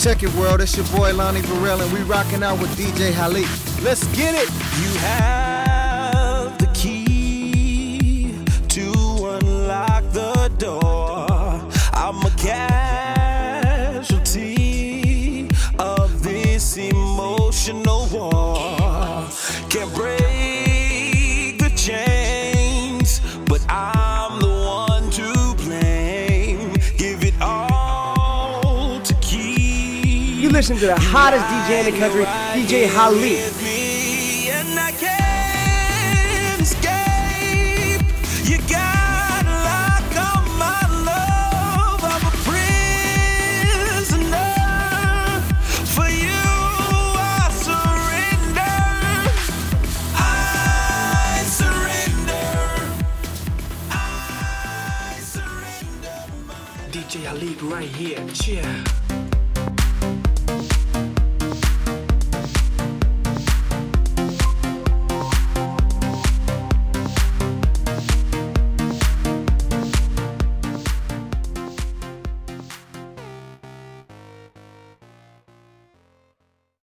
Check it, world. It's your boy Lonnie Burrell, and we rocking out with DJ Khalid. Let's get it. You have the key to unlock the door. I'm a casualty of this emotional war. Can't break the chains, but I'm the one to blame. Give it all to keep. You listen to the hottest DJ in the country, DJ Khalid. And I can't escape. You gotta lock on my love. I'm a prisoner. For you, I surrender. I surrender. I surrender. DJ Khalid right here. Cheer.